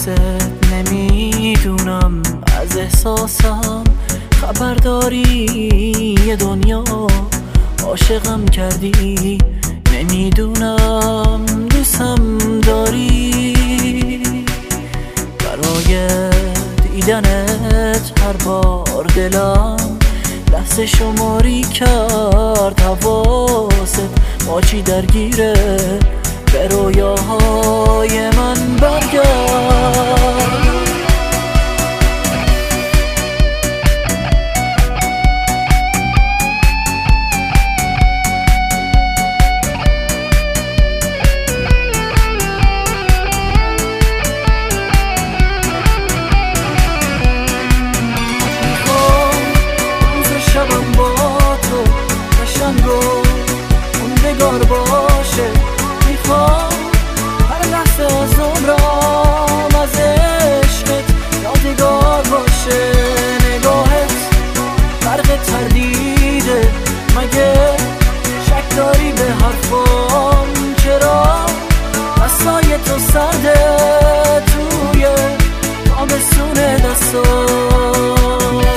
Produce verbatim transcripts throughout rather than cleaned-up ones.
نمیدونم از احساسم خبر داری، یه دنیا عاشقم کردی، نمیدونم دوستم داری. برای دیدنت هر بار دلم لحظه شماری کرد، حواست با چی درگیره، به رویاهای من برگرد. باشه میخوام هر لحظه از عمرم از عشقت یادگار باشه. نگاهت برق تردیده، مگه شک داری به حرفام؟ چرا دستای تو سرده توی تابستون دستام؟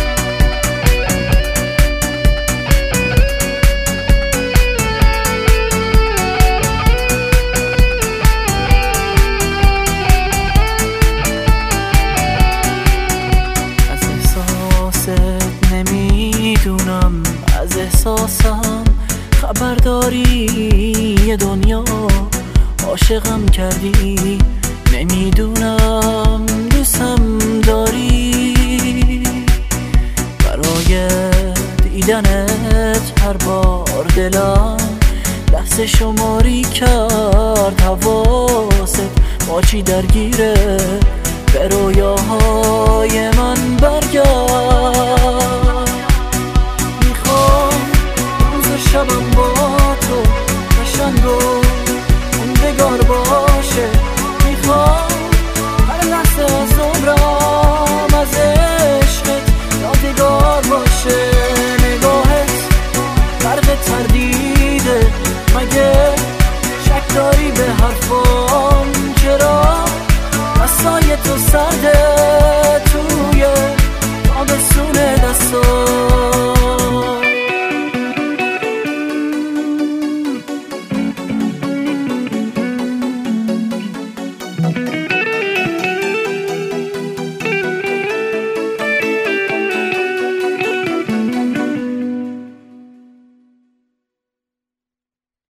نمیدونم از احساسم خبر داری، یه دنیا عاشقم کردی، نمیدونم دوستم داری. برای دیدنت هر بار دلم لحظه شماری کرد، حواست با چی درگیره، به رویاهای من برگرد. میخوام روز شبم با تو قشنگ و موندگار باشه، میخوام هر لحظه از عمرم از عشقت یادگار باشه. نگاهت برق تردیده، مگه